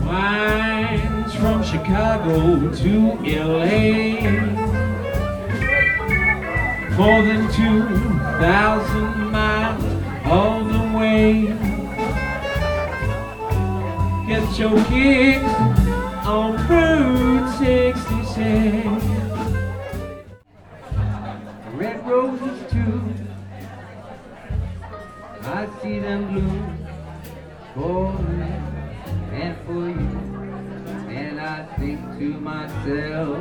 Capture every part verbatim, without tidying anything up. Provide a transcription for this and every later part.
Mine's from Chicago to L A, more than two thousand miles all the way. Get your kicks on Route sixty-six. Red roses too, I see them bloom for me and for you, and I think to myself,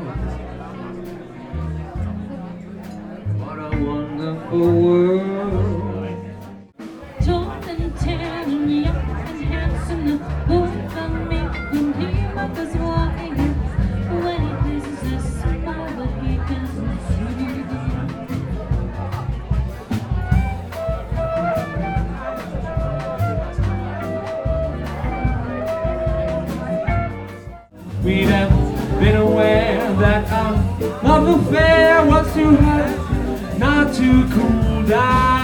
what a wonderful world. Tall and tan and young and handsome, the both of me when he walks walking, when he places a smile but he doesn't see. We'd have been aware that our love affair was too hot not to cool down.